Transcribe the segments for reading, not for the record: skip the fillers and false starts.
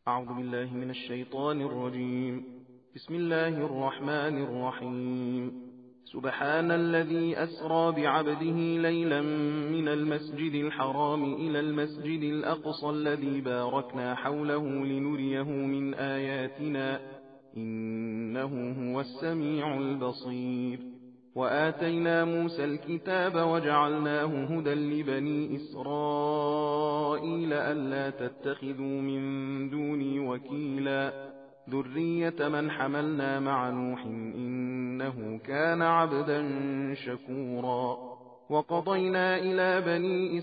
أعوذ بالله من الشيطان الرجيم. بسم الله الرحمن الرحيم. سبحان الذي أسرى بعبده ليلا من المسجد الحرام إلى المسجد الأقصى الذي باركنا حوله لنريه من آياتنا إنه هو السميع البصير. وآتينا موسى الكتاب وجعلناه هدى لبني إسرائيل ألا تتخذوا من دوني وكيلا ذرية من حملنا مع نوح إنه كان عبدا شكورا. وقضينا إلى بني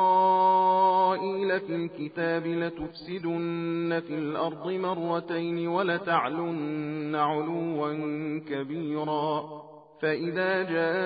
إسرائيل في الكتاب لتفسدن في الأرض مرتين ولتعلن علوا كبيرا فإذا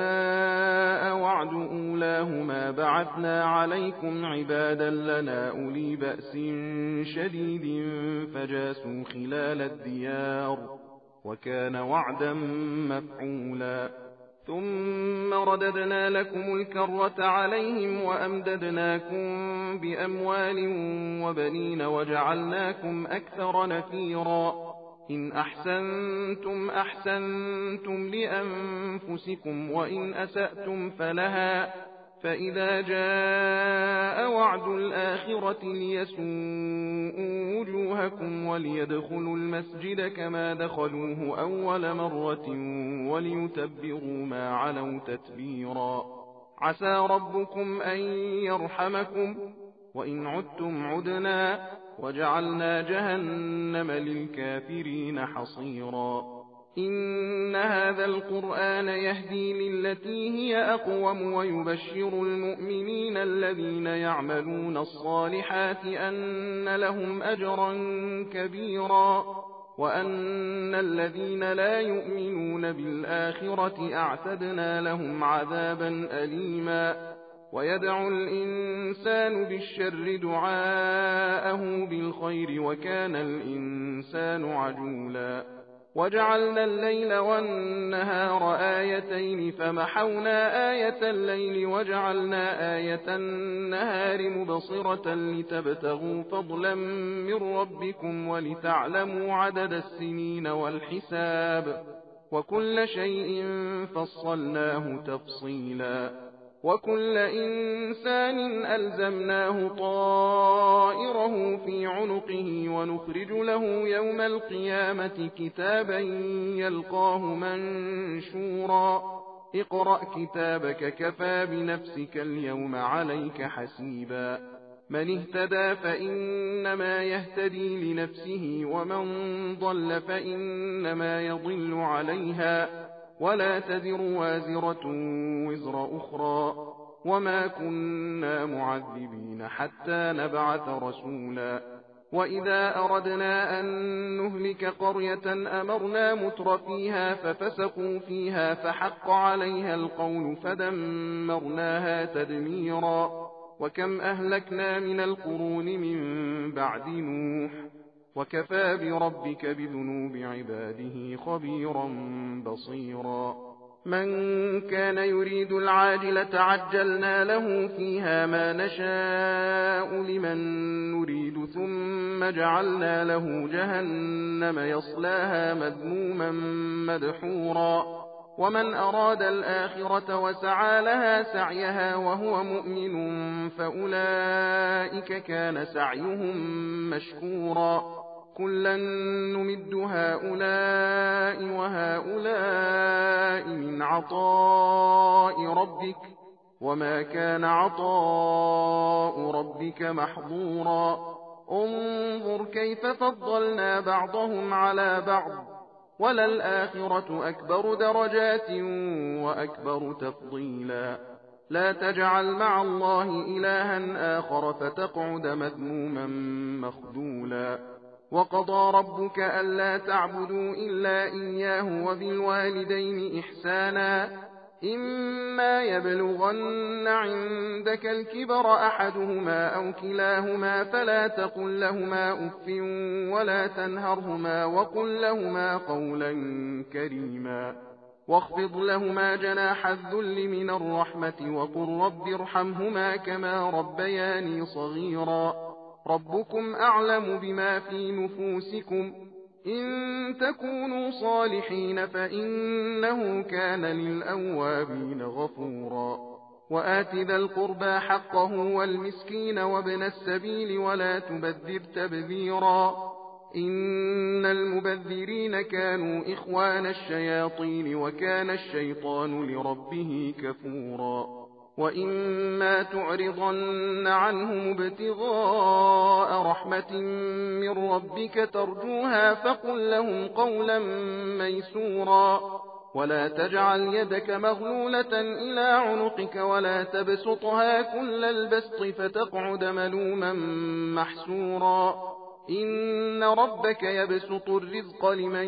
جاء وعد أولاهما بعثنا عليكم عبادا لنا أولي بأس شديد فجاسوا خلال الديار وكان وعدا مفعولا. ثم رددنا لكم الكرة عليهم وأمددناكم بأموال وبنين وجعلناكم أكثر نفيرا. إن أحسنتم أحسنتم لأنفسكم وإن أسأتم فلها فإذا جاء وعد الآخرة ليسوءوا وجوهكم وليدخلوا المسجد كما دخلوه أول مرة وليتبروا ما علوا تتبيرا. عسى ربكم أن يرحمكم وإن عدتم عدنا وجعلنا جهنم للكافرين حصيرا. إن هذا القرآن يهدي للتي هي أقوم ويبشر المؤمنين الذين يعملون الصالحات أن لهم أجرا كبيرا وأن الذين لا يؤمنون بالآخرة أعتدنا لهم عذابا أليما. ويدعو الإنسان بالشر دعاءه بالخير وكان الإنسان عجولا. وجعلنا الليل والنهار آيتين فمحونا آية الليل وجعلنا آية النهار مبصرة لتبتغوا فضلا من ربكم ولتعلموا عدد السنين والحساب وكل شيء فصلناه تفصيلا. وكل إنسان ألزمناه طائره في عنقه ونخرج له يوم القيامة كتابا يلقاه منشورا. اقرأ كتابك كفى بنفسك اليوم عليك حسيبا. من اهتدى فإنما يهتدي لنفسه ومن ضل فإنما يضل عليها ولا تزر وازرة وزر أخرى وما كنا معذبين حتى نبعث رسولا. وإذا أردنا أن نهلك قرية أمرنا متر فيها ففسقوا فيها فحق عليها القول فدمرناها تدميرا. وكم أهلكنا من القرون من بعد نوح وكفى بربك بذنوب عباده خبيرا بصيرا. من كان يريد العاجلة عجلنا له فيها ما نشاء لمن نريد ثم جعلنا له جهنم يصلاها مذموما مدحورا. ومن أراد الآخرة وسعى لها سعيها وهو مؤمن فأولئك كان سعيهم مشكورا. كلا نمد هؤلاء وهؤلاء من عطاء ربك وما كان عطاء ربك محظورا. انظر كيف فضلنا بعضهم على بعض وللآخرة أكبر درجات وأكبر تفضيلا. لا تجعل مع الله إلها آخر فتقعد مذموما مخذولا. وقضى ربك ألا تعبدوا إلا إياه وبالوالدين إحسانا. إما يبلغن عندك الكبر أحدهما أو كلاهما فلا تقل لهما أف ولا تنهرهما وقل لهما قولا كريما. واخفض لهما جناح الذل من الرحمة وقل رب ارحمهما كما ربياني صغيرا. ربكم أعلم بما في نفوسكم إن تكونوا صالحين فإنه كان للأوابين غفورا وآت ذا القربى حقه والمسكين وابن السبيل ولا تبذر تبذيرا إن المبذرين كانوا إخوان الشياطين وكان الشيطان لربه كفورا وإما تعرضن عنهم ابتغاء رحمة من ربك ترجوها فقل لهم قولا ميسورا ولا تجعل يدك مغلولة إلى عنقك ولا تبسطها كل البسط فتقعد ملوما محسورا إن ربك يبسط الرزق لمن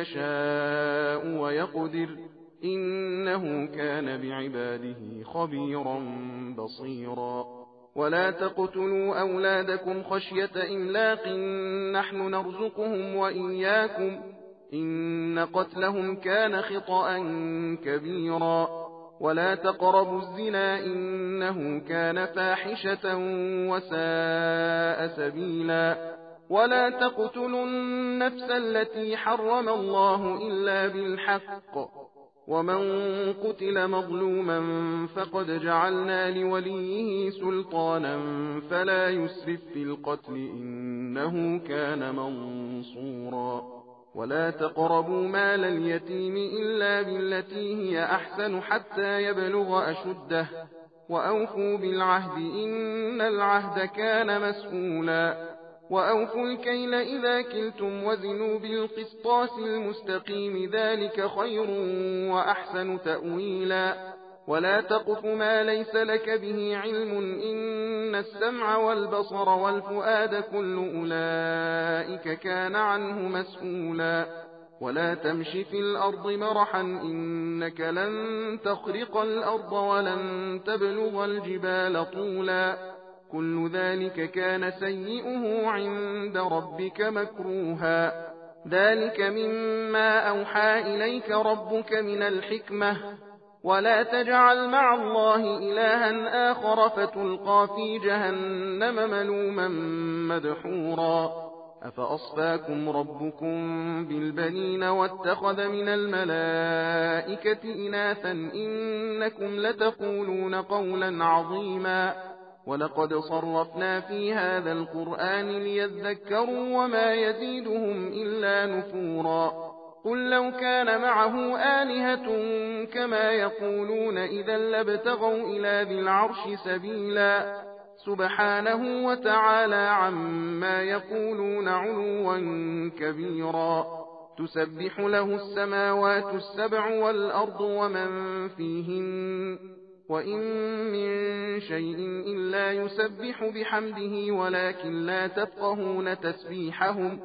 يشاء ويقدر إنه كان بعباده خبيرا بصيرا ولا تقتلوا أولادكم خشية إملاق نحن نرزقهم وإياكم إن قتلهم كان خطأ كبيرا ولا تقربوا الزنا إنه كان فاحشة وساء سبيلا ولا تقتلوا النفس التي حرم الله إلا بالحق ومن قتل مظلوما فقد جعلنا لوليه سلطانا فلا يسرف في القتل إنه كان منصورا ولا تقربوا مال اليتيم إلا بالتي هي أحسن حتى يبلغ أشده وأوفوا بالعهد إن العهد كان مسؤولا وأوفوا الكيل إذا كلتم وزنوا بالقسطاس المستقيم ذلك خير وأحسن تأويلا ولا تقف ما ليس لك به علم إن السمع والبصر والفؤاد كل أولئك كان عنه مسؤولا ولا تمش في الأرض مرحا إنك لن تخرق الأرض ولن تبلغ الجبال طولا كل ذلك كان سيئه عند ربك مكروها ذلك مما أوحى إليك ربك من الحكمة ولا تجعل مع الله إلها آخر فتلقى في جهنم ملوما مدحورا أفأصفاكم ربكم بالبنين واتخذ من الملائكة إناثا إنكم لتقولون قولا عظيما ولقد صرفنا في هذا القرآن ليذكروا وما يزيدهم إلا نفورا قل لو كان معه آلهة كما يقولون إذا لابتغوا إلى ذي العرش سبيلا سبحانه وتعالى عما يقولون علوا كبيرا تسبح له السماوات السبع والأرض ومن فيهن وإن من شيء إلا يسبح بحمده ولكن لا تفقهون تسبيحهم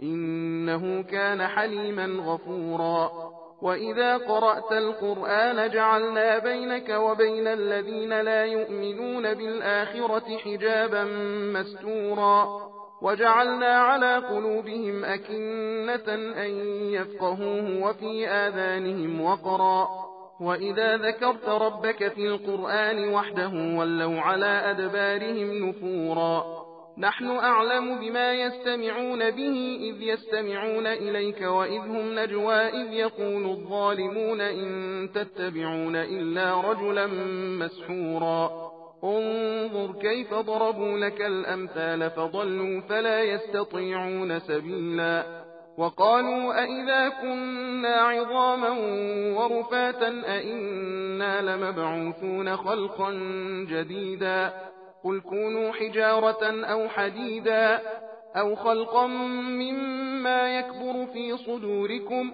إنه كان حليما غفورا وإذا قرأت القرآن جعلنا بينك وبين الذين لا يؤمنون بالآخرة حجابا مستورا وجعلنا على قلوبهم أكنة أن يفقهوه وفي آذانهم وقرا وإذا ذكرت ربك في القرآن وحده ولوا على أدبارهم نفورا نحن أعلم بما يستمعون به إذ يستمعون إليك وإذ هم نجوى إذ يقول الظالمون إن تتبعون إلا رجلا مسحورا انظر كيف ضربوا لك الأمثال فضلوا فلا يستطيعون سبيلا وقالوا أئذا كنا عظاما ورفاتا أئنا لمبعوثون خلقا جديدا قل كونوا حجارة أو حديدا أو خلقا مما يكبر في صدوركم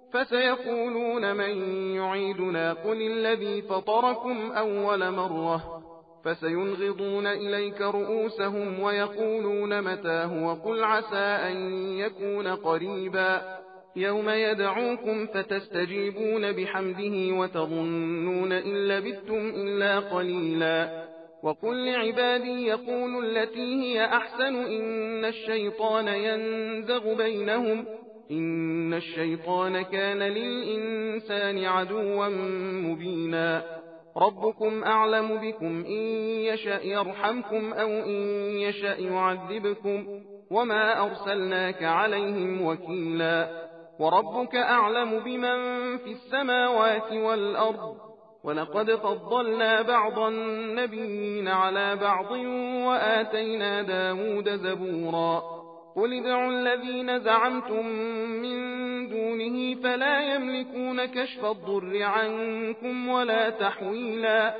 فسيقولون من يعيدنا قل الذي فطركم أول مرة فسينغضون إليك رؤوسهم ويقولون متاه وقل عسى أن يكون قريبا يوم يدعوكم فتستجيبون بحمده وتظنون إن لبثتم إلا قليلا وقل لعبادي يقولوا التي هي أحسن إن الشيطان ينزغ بينهم إن الشيطان كان للإنسان عدوا مبينا ربكم أعلم بكم إن يشأ يرحمكم أو إن يشأ يعذبكم وما أرسلناك عليهم وكيلا وربك أعلم بمن في السماوات والأرض ولقد فضلنا بعض النبيين على بعض وآتينا داود زبورا قل ادعوا الذين زعمتم من دونه فلا يملكون كشف الضر عنكم ولا تحويلا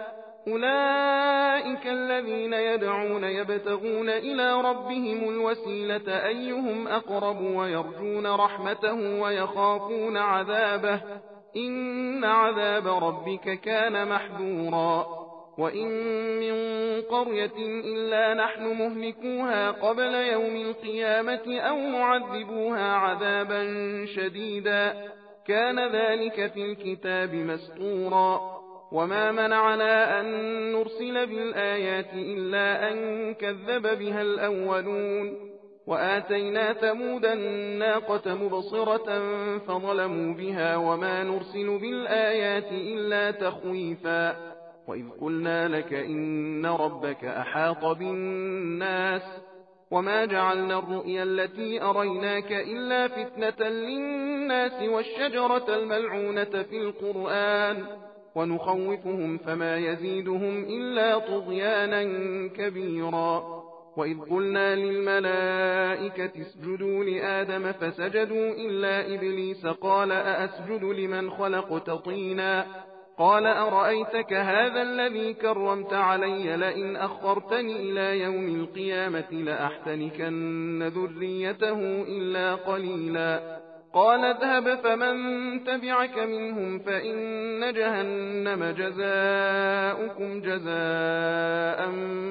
أولئك الذين يدعون يبتغون إلى ربهم الوسيلة أيهم أقرب ويرجون رحمته ويخافون عذابه إن عذاب ربك كان محذورا وإن من قرية إلا نحن مهلكوها قبل يوم القيامة أو معذبوها عذابا شديدا كان ذلك في الكتاب مسطورا وما منعنا أن نرسل بالآيات إلا أن كذب بها الأولون وآتينا ثمود الناقة مبصرة فظلموا بها وما نرسل بالآيات إلا تخويفا وإذ قلنا لك إن ربك أحاط بالناس وما جعلنا الرؤيا التي أريناك إلا فتنة للناس والشجرة الملعونة في القرآن ونخوفهم فما يزيدهم إلا طغيانا كبيرا وإذ قلنا للملائكة اسجدوا لآدم فسجدوا إلا إبليس قال أأسجد لمن خلقت طينا قال أرأيتك هذا الذي كرمت علي لئن أخرتني إلى يوم القيامة لأحتنكن ذريته إلا قليلا قال اذهب فمن تبعك منهم فإن جهنم جزاؤكم جزاء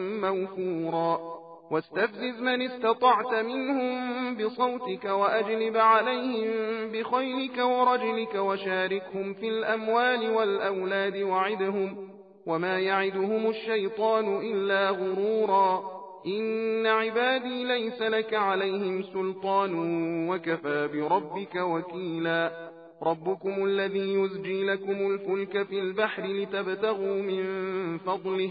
موفورا واستفزز من استطعت منهم بصوتك وأجلب عليهم بخيلك ورجلك وشاركهم في الأموال والأولاد وعدهم وما يعدهم الشيطان إلا غرورا إن عبادي ليس لك عليهم سلطان وكفى بربك وكيلا ربكم الذي يزجي لكم الفلك في البحر لتبتغوا من فضله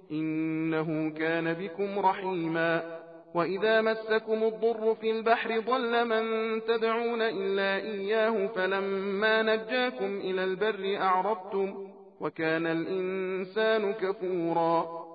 إنه كان بكم رحيما وإذا مسكم الضر في البحر ضل من تدعون إلا إياه فلما نجاكم إلى البر أعرضتم وكان الإنسان كفورا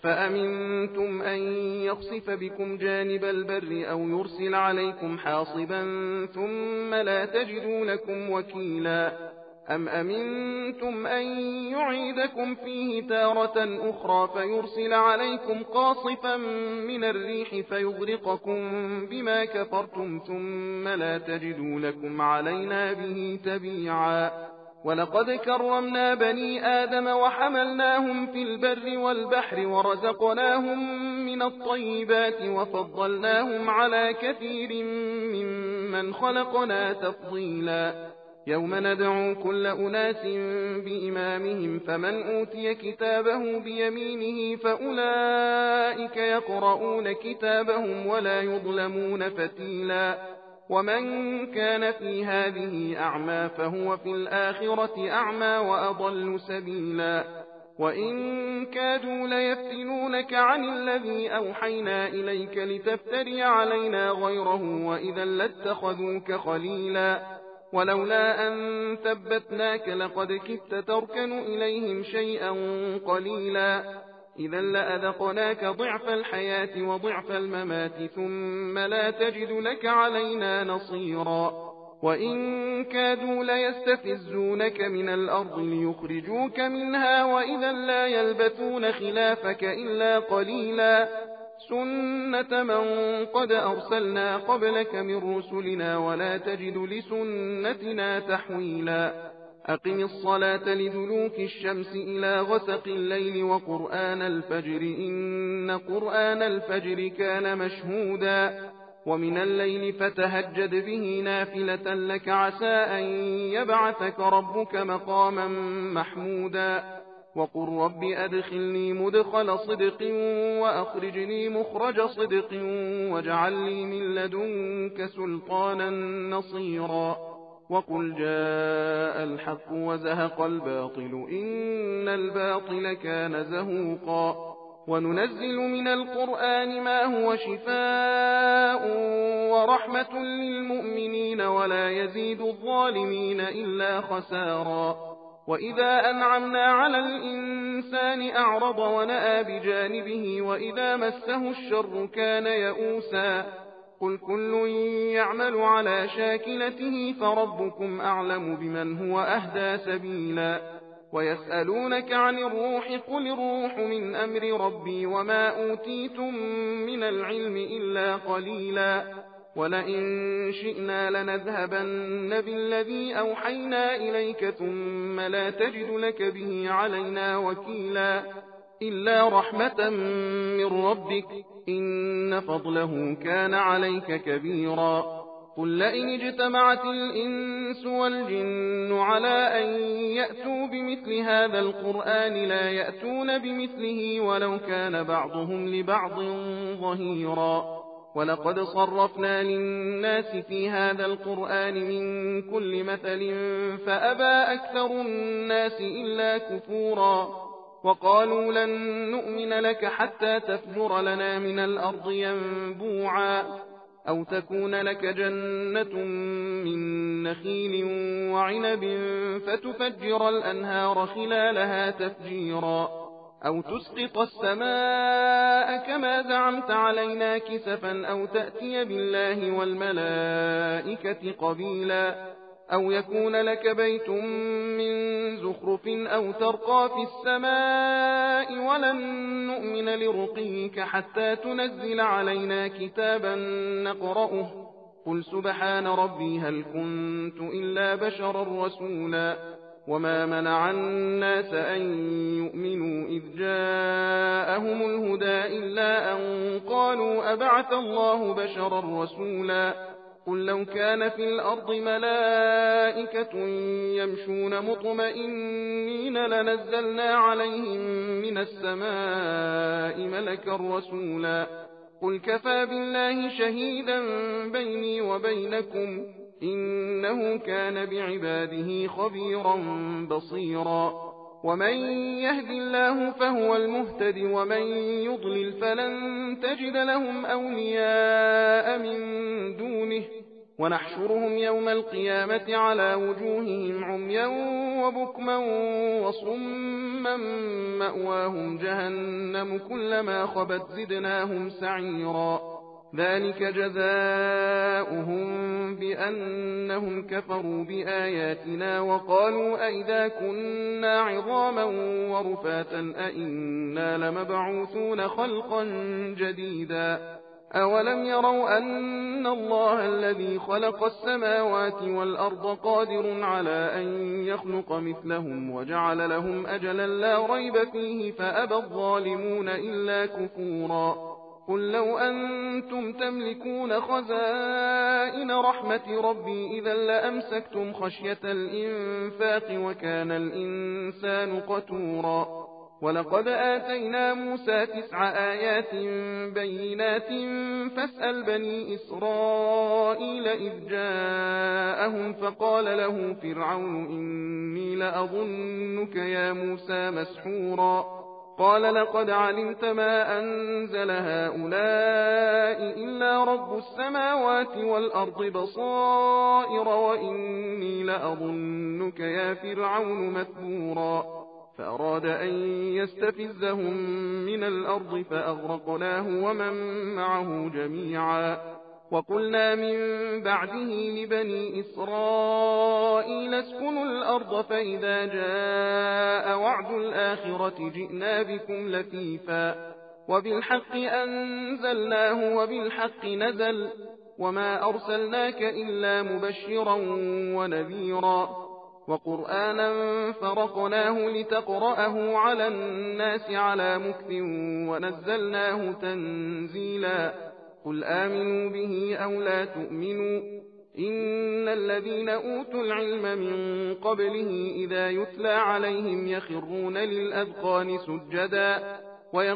أفأمنتم أن يخسف بكم جانب البر أو يرسل عليكم حاصبا ثم لا تجدوا لكم وكيلا أم أمنتم أن يعيدكم فيه تارة أخرى فيرسل عليكم قاصفا من الريح فيغرقكم بما كفرتم ثم لا تجدوا لكم علينا به تبيعا ولقد كرمنا بني آدم وحملناهم في البر والبحر ورزقناهم من الطيبات وفضلناهم على كثير ممن خلقنا تفضيلا يوم ندعو كل أناس بإمامهم فمن أوتي كتابه بيمينه فأولئك يقرؤون كتابهم ولا يظلمون فتيلا ومن كان في هذه أعمى فهو في الآخرة أعمى وأضل سبيلا وإن كادوا ليفتنونك عن الذي أوحينا إليك لتفتري علينا غيره وإذا لاتخذوك خليلا ولولا أن ثبتناك لقد كدت تركن إليهم شيئا قليلا إذا لأذقناك ضعف الحياة وضعف الممات ثم لا تجد لك علينا نصيرا وإن كادوا ليستفزونك من الأرض ليخرجوك منها وإذا لا يلبثون خلافك إلا قليلا سنة من قد أرسلنا قبلك من رسلنا ولا تجد لسنتنا تحويلا أقم الصلاة لدلوك الشمس إلى غسق الليل وقرآن الفجر إن قرآن الفجر كان مشهودا ومن الليل فتهجد به نافلة لك عسى أن يبعثك ربك مقاما محمودا وقل رب أدخلني مدخل صدق وأخرجني مخرج صدق واجعل لي من لدنك سلطانا نصيرا وقل جاء الحق وزهق الباطل إن الباطل كان زهوقا وننزل من القرآن ما هو شفاء ورحمة للمؤمنين ولا يزيد الظالمين إلا خسارا وإذا أنعمنا على الإنسان أعرض ونأى بجانبه وإذا مسه الشر كان يئوسا قل كل يعمل على شاكلته فربكم أعلم بمن هو أهدى سبيلا ويسألونك عن الروح قل الروح من أمر ربي وما أوتيتم من العلم إلا قليلا ولئن شئنا لنذهبن بالذي أوحينا إليك ثم لا تجد لك به علينا وكيلا إلا رحمة من ربك إن فضله كان عليك كبيرا قل لئن اجتمعت الإنس والجن على أن يأتوا بمثل هذا القرآن لا يأتون بمثله ولو كان بعضهم لبعض ظهيرا ولقد صرفنا للناس في هذا القرآن من كل مثل فأبى أكثر الناس إلا كفورا وقالوا لن نؤمن لك حتى تفجر لنا من الأرض ينبوعا أو تكون لك جنة من نخيل وعنب فتفجر الأنهار خلالها تفجيرا أو تسقط السماء كما زعمت علينا كسفا أو تأتي بالله والملائكة قبيلا أو يكون لك بيت من زخرف أو ترقى في السماء ولن نؤمن لرقيك حتى تنزل علينا كتابا نقرأه قل سبحان ربي هل كنت إلا بشرا رسولا وما منع الناس أن يؤمنوا إذ جاءهم الهدى إلا أن قالوا أبعث الله بشرا رسولا قل لو كان في الأرض ملائكة يمشون مطمئنين لنزلنا عليهم من السماء ملكا رسولا قل كفى بالله شهيدا بيني وبينكم إنه كان بعباده خبيرا بصيرا ومن يهد الله فهو المهتد ومن يضلل فلن تجد لهم أولياء من دونه ونحشرهم يوم القيامة على وجوههم عميا وبكما وصما مأواهم جهنم كلما خبت زدناهم سعيرا ذلك جزاؤهم بأنهم كفروا بآياتنا وقالوا أئذا كنا عظاما ورفاتا أئنا لمبعوثون خلقا جديدا أولم يروا أن الله الذي خلق السماوات والأرض قادر على أن يخلق مثلهم وجعل لهم أجلا لا ريب فيه فأبى الظالمون إلا كفورا قل لو أنتم تملكون خزائن رحمة ربي إذا لأمسكتم خشية الإنفاق وكان الإنسان قتورا ولقد آتينا موسى 9 آيات بينات فاسأل بني إسرائيل إذ جاءهم فقال له فرعون إني لأظنك يا موسى مسحورا قال لقد علمت ما أنزل هؤلاء إلا رب السماوات والأرض بصائر وإني لأظنك يا فرعون مثبورا فأراد أن يستفزهم من الأرض فأغرقناه ومن معه جميعا وقلنا من بعده لبني إسرائيل اسكنوا الأرض فإذا جاء وعد الآخرة جئنا بكم لفيفا وبالحق أنزلناه وبالحق نزل وما أرسلناك إلا مبشرا ونذيرا وقرآنا فرقناه لتقرأه على الناس على مكث ونزلناه تنزيلا قل آمنوا به أو لا تؤمنوا إن الذين أوتوا العلم من قبله إذا يتلى عليهم يخرون للأذقان سجدا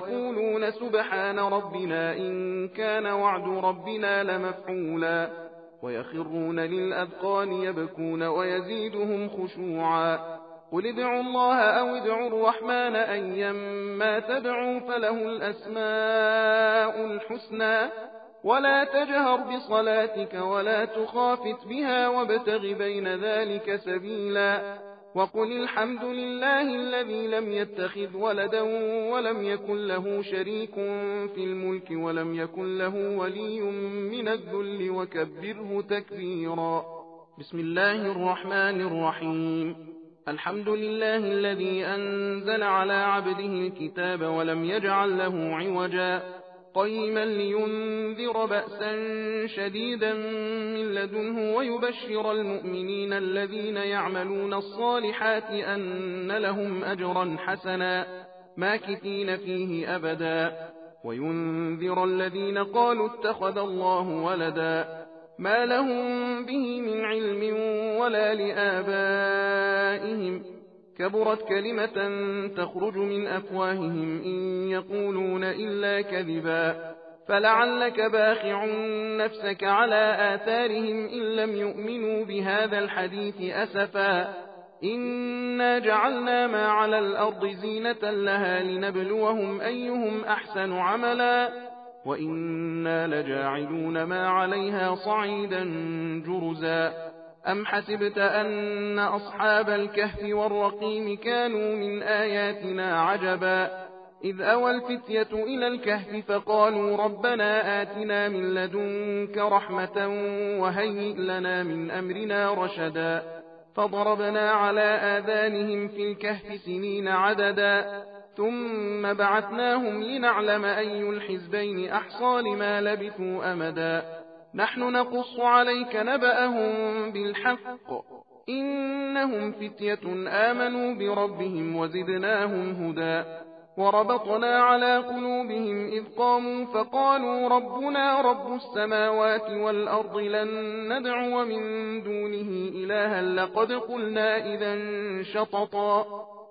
ويقولون سبحان ربنا إن كان وعد ربنا لمفعولا ويخرون للأذقان يبكون ويزيدهم خشوعا. قل ادعوا الله أو ادعوا الرحمن أيما تدعوا فله الأسماء الحسنى ولا تجهر بصلاتك ولا تخافت بها وابتغ بين ذلك سبيلا. وقل الحمد لله الذي لم يتخذ ولدا ولم يكن له شريك في الملك ولم يكن له ولي من الذل وكبره تكبيرا. بسم الله الرحمن الرحيم. الحمد لله الذي أنزل على عبده الكتاب ولم يجعل له عوجا قيما لينذر بأسا شديدا من لدنه ويبشر المؤمنين الذين يعملون الصالحات أن لهم أجرا حسنا ماكثين فيه أبدا وينذر الذين قالوا اتخذ الله ولدا ما لهم به من علم ولا لآبائهم كبرت كلمة تخرج من أفواههم إن يقولون إلا كذبا فلعلك باخع نفسك على آثارهم إن لم يؤمنوا بهذا الحديث أسفا إنا جعلنا ما على الأرض زينة لها لنبلوهم أيهم أحسن عملا وإنا لجاعلون ما عليها صعيدا جرزا. أم حسبت أن أصحاب الكهف والرقيم كانوا من آياتنا عجبا إذ أوى الفتية إلى الكهف فقالوا ربنا آتنا من لدنك رحمة وهيئ لنا من أمرنا رشدا فضربنا على آذانهم في الكهف سنين عددا ثم بعثناهم لنعلم أي الحزبين أحصى لما لبثوا أمدا نحن نقص عليك نبأهم بالحق إنهم فتية آمنوا بربهم وزدناهم هدى وربطنا على قلوبهم إذ قاموا فقالوا ربنا رب السماوات والأرض لن ندعو من دونه إلها لقد قلنا إذا شططا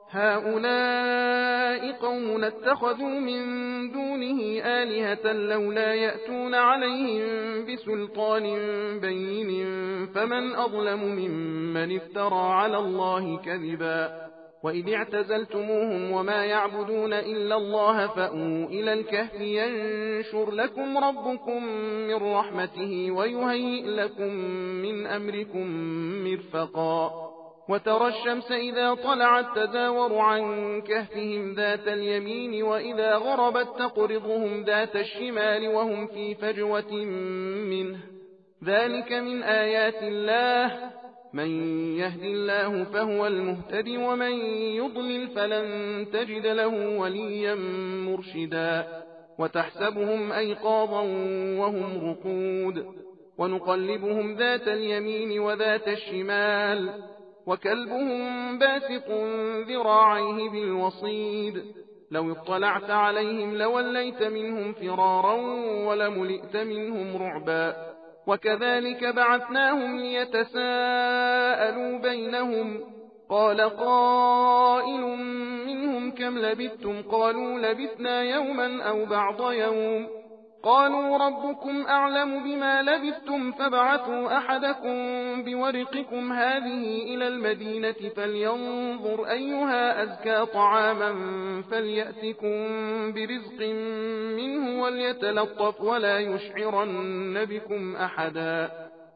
هؤلاء قوم اتخذوا من دونه آلهة لولا يأتون عليهم بسلطان بين فمن أظلم ممن افترى على الله كذبا وإذ اعتزلتموهم وما يعبدون إلا الله فأووا إلى الكهف ينشر لكم ربكم من رحمته ويهيئ لكم من أمركم مرفقا وترى الشمس إذا طلعت تزاور عن كهفهم ذات اليمين وإذا غربت تقرضهم ذات الشمال وهم في فجوة منه ذلك من آيات الله من يهد الله فهو المهتد ومن يضلل فلن تجد له وليا مرشدا وتحسبهم أيقاظا وهم رقود ونقلبهم ذات اليمين وذات الشمال وكلبهم باسق ذراعيه بالوصيد لو اطلعت عليهم لوليت منهم فرارا ولملئت منهم رعبا وكذلك بعثناهم ليتساءلوا بينهم قال قائل منهم كم لبثتم قالوا لبثنا يوما أو بعض يوم قالوا ربكم أعلم بما لبثتم فابعثوا أحدكم بورقكم هذه إلى المدينة فلينظر أيها أزكى طعاما فليأتكم برزق منه وليتلطف ولا يشعرن بكم أحدا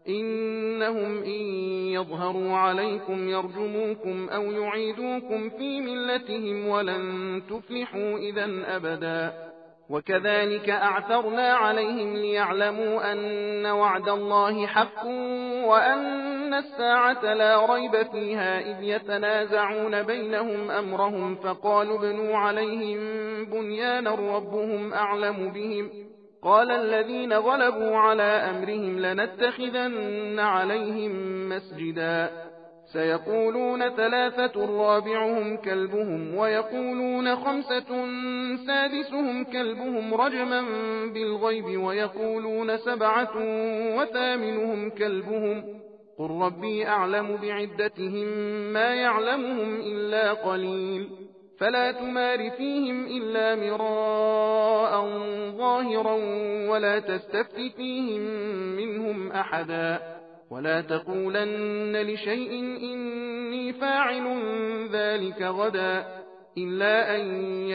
إنهم إن يظهروا عليكم يرجموكم أو يعيدوكم في ملتهم ولن تفلحوا إذا أبدا وكذلك أعثرنا عليهم ليعلموا أن وعد الله حق وأن الساعة لا ريب فيها إذ يتنازعون بينهم أمرهم فقالوا ابنوا عليهم بنيانا ربهم أعلم بهم قال الذين غلبوا على أمرهم لنتخذن عليهم مسجدا سيقولون ثلاثة رابعهم كلبهم ويقولون خمسة سادسهم كلبهم رجما بالغيب ويقولون سبعة وثامنهم كلبهم قل ربي أعلم بعدتهم ما يعلمهم إلا قليل فلا تمار فيهم إلا مراء ظاهرا ولا تستفت فيهم منهم أحدا ولا تقولن لشيء إني فاعل ذلك غدا إلا أن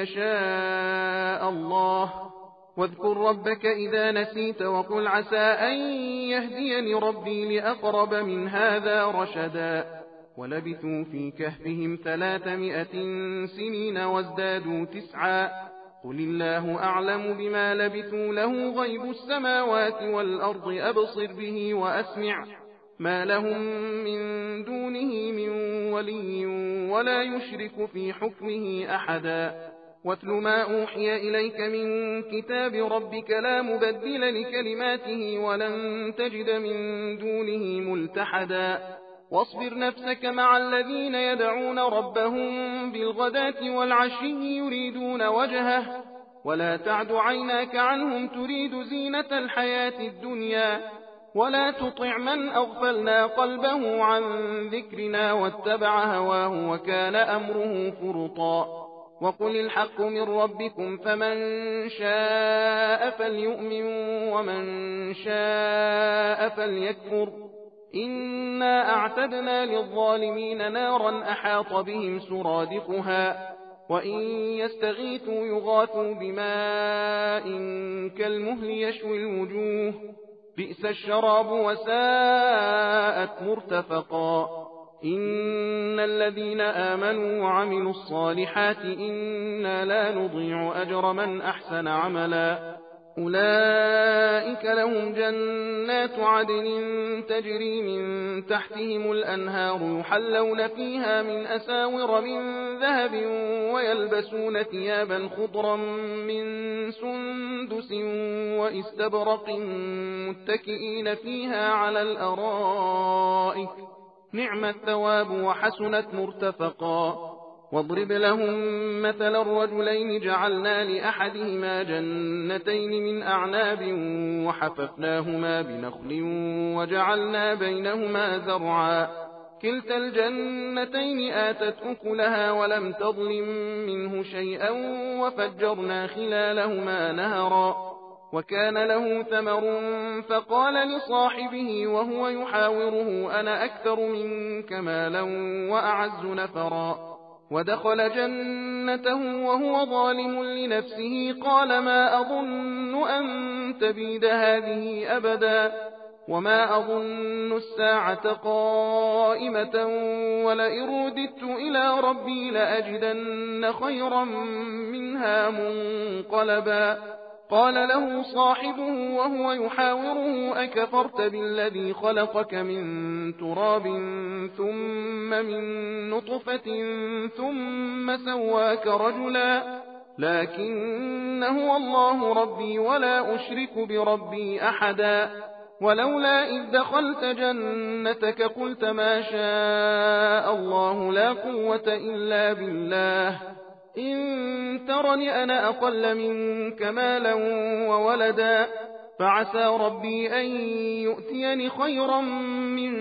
يشاء الله واذكر ربك إذا نسيت وقل عسى أن يهديني ربي لأقرب من هذا رشدا ولبثوا في كهفهم 300 سنين وازدادوا 9 قل الله أعلم بما لبثوا له غيب السماوات والأرض أبصر به وأسمع ما لهم من دونه من ولي ولا يشرك في حكمه أحدا واتل ما أوحي إليك من كتاب ربك لا مبدل لكلماته ولن تجد من دونه ملتحدا واصبر نفسك مع الذين يدعون ربهم بالغداة والعشي يريدون وجهه ولا تعد عيناك عنهم تريد زينة الحياة الدنيا ولا تطع من أغفلنا قلبه عن ذكرنا واتبع هواه وكان أمره فرطا وقل الحق من ربكم فمن شاء فليؤمن ومن شاء فليكفر إنا أعتدنا للظالمين نارا أحاط بهم سرادقها وإن يستغيثوا يغاثوا بماء كالمهل يشوي الوجوه بئس الشراب وساءت مرتفقا إن الذين آمنوا وعملوا الصالحات إنا لا نضيع أجر من أحسن عملا أولئك لهم جنات عدن تجري من تحتهم الأنهار يحلون فيها من أساور من ذهب ويلبسون ثيابا خضرا من سندس واستبرق متكئين فيها على الأرائك نعم الثواب وحسنت مرتفقا واضرب لهم مثل الرجلين جعلنا لأحدهما جنتين من أعناب وحففناهما بنخل وجعلنا بينهما زرعا كلتا الجنتين آتت أكلها ولم تظلم منه شيئا وفجرنا خلالهما نهرا وكان له ثمر فقال لصاحبه وهو يحاوره أنا أكثر منك مالا وأعز نفرا ودخل جنته وهو ظالم لنفسه قال ما أظن أن تبيد هذه أبدا وما أظن الساعة قائمة ولئن رددت إلى ربي لأجدن خيرا منها منقلبا قال له صاحبه وهو يحاوره أكفرت بالذي خلقك من تراب ثم من نطفة ثم سواك رجلا لكن هو الله ربي ولا أشرك بربي أحدا ولولا إذ دخلت جنتك قلت ما شاء الله لا قوة إلا بالله إن ترني أنا أقل منك مالا وولدا فعسى ربي أن يؤتيني خيرا من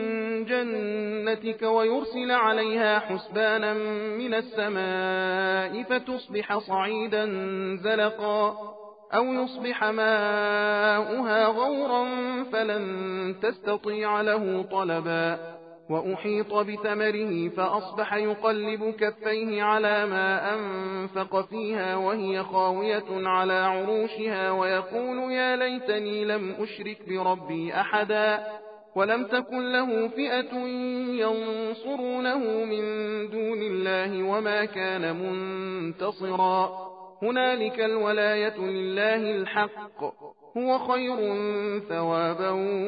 جنتك ويرسل عليها حسبانا من السماء فتصبح صعيدا زلقا أو يصبح ماؤها غورا فلن تستطيع له طلبا وأحيط بثمره فأصبح يقلب كفيه على ما أنفق فيها وهي خاوية على عروشها ويقول يا ليتني لم أشرك بربي أحدا ولم تكن له فئة ينصرونه من دون الله وما كان منتصرا هنالك الولاية لله الحق هو خير ثوابا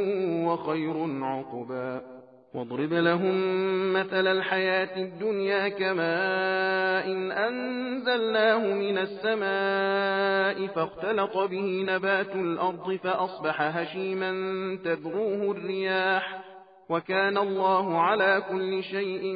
وخير عقبا واضرب لهم مثل الحياة الدنيا كماء إن أنزلناه من السماء فاختلط به نبات الأرض فأصبح هشيما تذروه الرياح وكان الله على كل شيء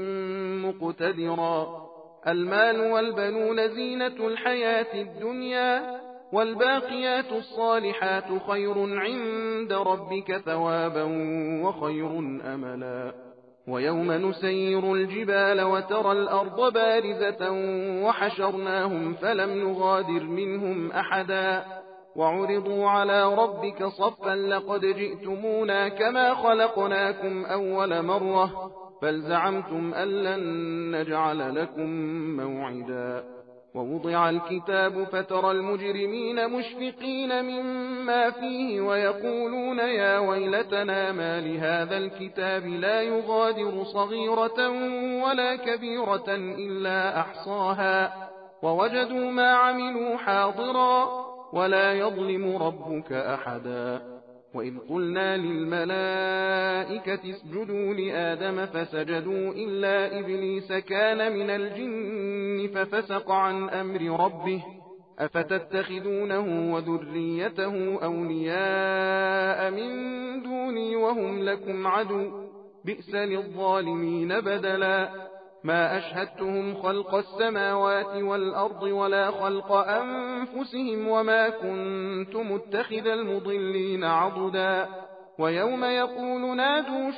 مقتدرا المال والبنون زينة الحياة الدنيا والباقيات الصالحات خير عند ربك ثوابا وخير أملا ويوم نسير الجبال وترى الأرض بارزة وحشرناهم فلم نغادر منهم أحدا وعرضوا على ربك صفا لقد جئتمونا كما خلقناكم أول مرة بل زعمتم أن لن نجعل لكم موعدا ووضع الكتاب فترى المجرمين مشفقين مما فيه ويقولون يا ويلتنا ما لهذا الكتاب لا يغادر صغيرة ولا كبيرة إلا أحصاها ووجدوا ما عملوا حاضرا ولا يظلم ربك أحدا وإذ قلنا للملائكة اسجدوا لآدم فسجدوا إلا إبليس كان من الجن ففسق عن أمر ربه أفتتخذونه وذريته أولياء من دوني وهم لكم عدو بئس للظالمين بدلا ما أشهدتهم خلق السماوات والأرض ولا خلق أنفسهم وما كنت متخذ المضلين عضدا ويوم يقول نادوا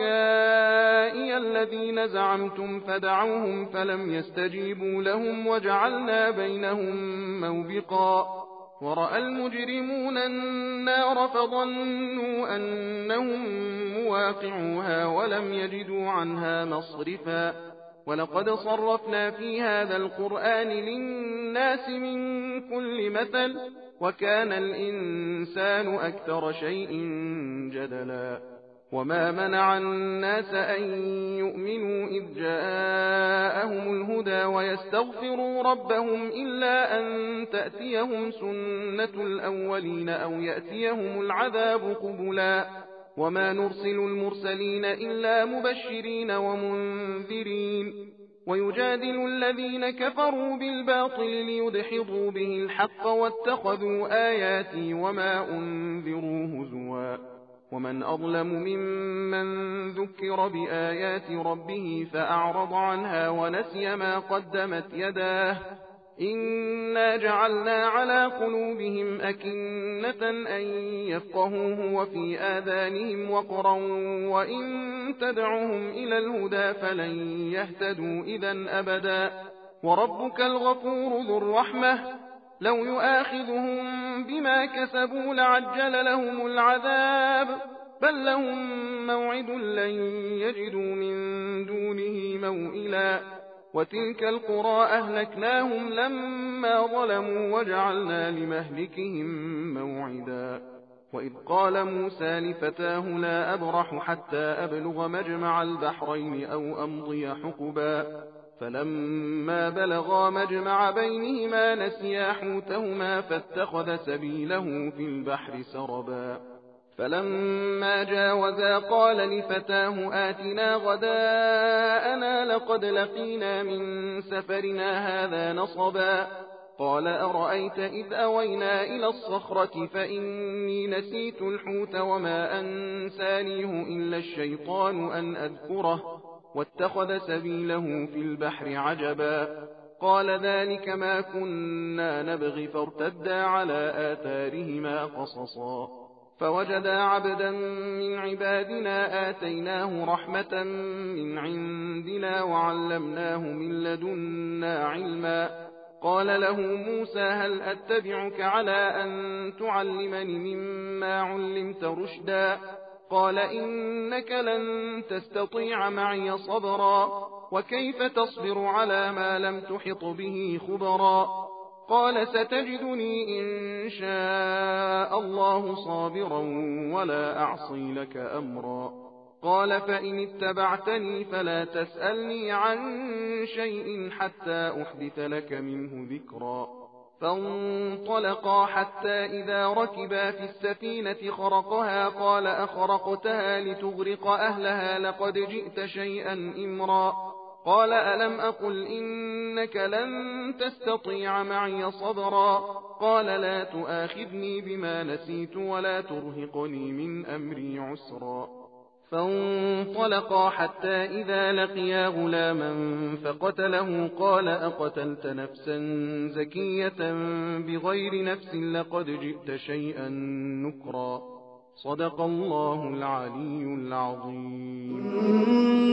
شركائي الذين زعمتم فدعوهم فلم يستجيبوا لهم وجعلنا بينهم موبقا ورأى المجرمون النار فظنوا أنهم مواقعوها ولم يجدوا عنها مصرفا ولقد صرفنا في هذا القرآن للناس من كل مثل وكان الإنسان أكثر شيء جدلا وما منع الناس أن يؤمنوا إذ جاءهم الهدى ويستغفروا ربهم إلا أن تأتيهم سنة الأولين أو يأتيهم العذاب قبلا وما نرسل المرسلين إلا مبشرين ومنذرين ويجادل الذين كفروا بالباطل ليدحضوا به الحق واتخذوا آياتي وما أنذروا هزوا ومن أظلم ممن ذكر بآيات ربه فأعرض عنها ونسي ما قدمت يداه إنا جعلنا على قلوبهم أكنة أن يفقهوه وفي آذانهم وقرا وإن تدعهم إلى الهدى فلن يهتدوا إذا أبدا وربك الغفور ذو الرحمة لو يؤاخذهم بما كسبوا لعجل لهم العذاب بل لهم موعد لن يجدوا من دونه موئلا وتلك القرى أهلكناهم لما ظلموا وجعلنا لمهلكهم موعدا وإذ قال موسى لفتاه لا أبرح حتى أبلغ مجمع البحرين أو أمضي حقبا فلما بلغا مجمع بينهما نسيا حوتهما فاتخذ سبيله في البحر سربا فلما جاوزا قال لفتاه آتنا غداءنا لقد لقينا من سفرنا هذا نصبا قال أرأيت إذ أوينا إلى الصخرة فإني نسيت الحوت وما أنسانيه إلا الشيطان أن أذكره واتخذ سبيله في البحر عجبا قال ذلك ما كنا نبغي فارتدا على آثارهما قصصا فوجدا عبدا من عبادنا آتيناه رحمة من عندنا وعلمناه من لدنا علما قال له موسى هل أتبعك على أن تعلمني مما علمت رشدا قال إنك لن تستطيع معي صبرا وكيف تصبر على ما لم تحط به خبرا قال ستجدني إن شاء الله صابرا ولا أعصي لك أمرا قال فإن اتبعتني فلا تسألني عن شيء حتى أحدث لك منه ذكرا فانطلقا حتى إذا ركبا في السفينة خرقها قال أخرقتها لتغرق أهلها لقد جئت شيئا إمرا قال ألم أقل إنك لن تستطيع معي صبرا قال لا تؤاخذني بما نسيت ولا ترهقني من أمري عسرا فانطلقا حتى إذا لقيا غلاما فقتله قال أقتلت نفسا زكية بغير نفس لقد جئت شيئا نكرا صدق الله العلي العظيم